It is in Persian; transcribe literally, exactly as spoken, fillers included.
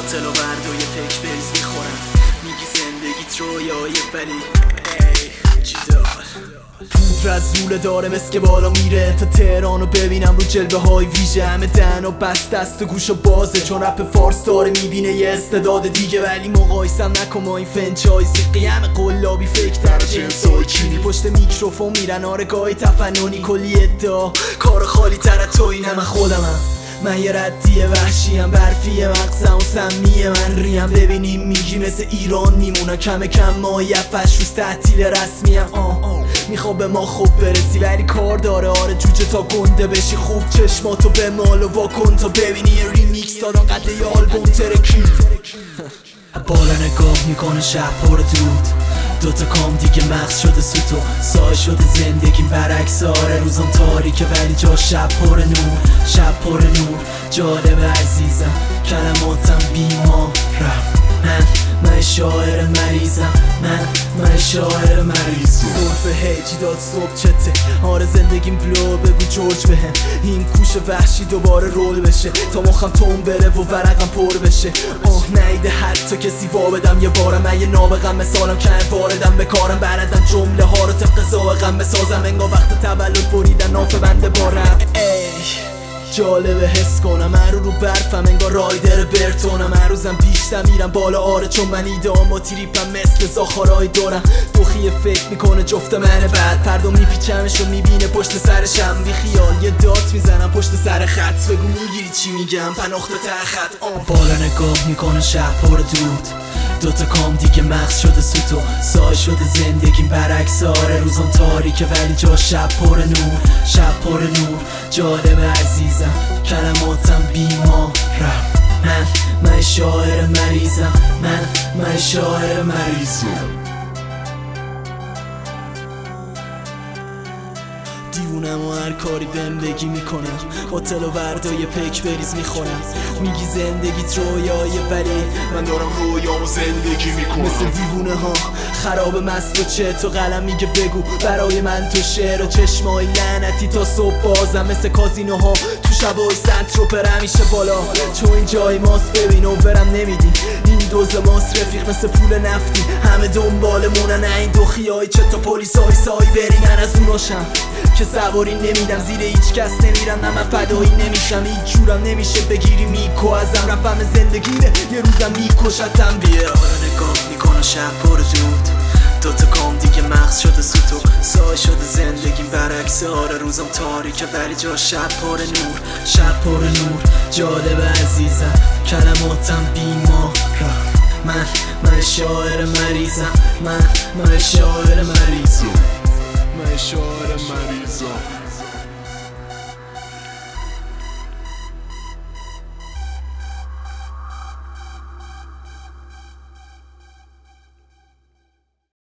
هتل و بردوی فکر بریز میخورم. میگی زندگیت رویایی ولی ای جیدال پودر از زوله داره مثل که بالا میره تا تهرانو ببینم رو جلوه های ویژه. همه دهن و بست است و گوش و بازه چون رپ فارس داره میبینه یه استعداد دیگه. ولی مقایسم نکن با این فنچایزی قیم قلابی فکر در جنسای چینی. پشت میکروفون میرن آرگاهی تفننی کلی ادعا کار خالی تر از توی نه من خودمم. من یه ردیه وحشیم برفیه مغزم و سمیه من ریم. ببینیم میگی مثل ایران میمونم کم کم ماهی افش روز تعطیل رسمیم. آه میخوام به ما خوب برسی ولی کار داره آره جوجه تا گنده بشی خوب. چشماتو به مال و واکن تا ببینی یه ریمیکس دادن قده ی آلبوم ترکی. بالا نگاه میکنه شهر پر دود دوتا کام دیگه مغز شده سوتو سایه شده زندگیم برعکس آره روزم تاریکه ولی جا شب پر نور. شب پر نور جالب عزیزم کلماتم بیمارم. من من شاعر مریضم من من شاعر مریضم. صرف هیجی داد صبح چته آره زندگیم بلو بگو جورج بهم. این کوش وحشی دوباره رول بشه تا مخم تون بره و ورقم پر بشه. آه نیده حتی کسی وا بدم یه بارم. من یه نابغم مثالم که واردم به کارم بردم جمله ها رو طبق ذائقم بسازم. انگار وقت تولد بریدن ناف بنده بارم. ای جالبه حس کنم من رو رو برفم انگار رایدر برتونم. هر روزم بیشتر میرم بالا آره چون من ایدام و تریپم مثل زاخارای دارم. دوخیه فکر میکنه جفت منه بعد پردو میپیچمش و میبینه پشت سرشم. بی خیال یه دات میزنم پشت سر خط بگو میگیری چی میگم پناخته ته خط. آه بالا نگاه میکنه شهر پر دود دوتا کام دیگه مغز شده سوتو سایه شده زندگیم برعکس آره روزم تاریکه ولی جا شب پر نور. شب پر نور جالب عزیزم کلماتم بیمارم. من من شاعر مریضم من من شاعر مریضم. دیوونم و هر کاری بهم بگی میکنم. هتل و وردای پک بریز میخورم. میگی زندگیت رویایی ولی من دارم رویامو زندگی میکنم. مثل دیوونه ها خراب مست و چت و قلم میگه بگو برای من تو شعر و چشمای لعنتی تا صبح بازم. مثل کازینوها تو شبای سنتروپ همیشه بالا چون این جای ماست ببین و برم نمیدی. این دوز ماست رفیق مثل پول نفتی همه دنبالمونن. این دو خیایی چه تا پلیسای سایی برینن از اون باشم که سواری نمیدم زیر هیچ کس نمیرم. نه من فدایی نمیشم هیچ جورم نمیشه بگیری میکو ازم. رفم زندگیمه یه روزم میکشتم. بیا آره نگاه میکنه شب پر دود دوتا کام دیگه مغز شده سوتو سایه شده زندگیم برعکس آره روزم تاریکه ولی جا شب پر نور. شب پر نور جالب عزیزم کلماتم بیمارم. من من شاعر مریضم من من شاعر مریضم من شاعر مریضم.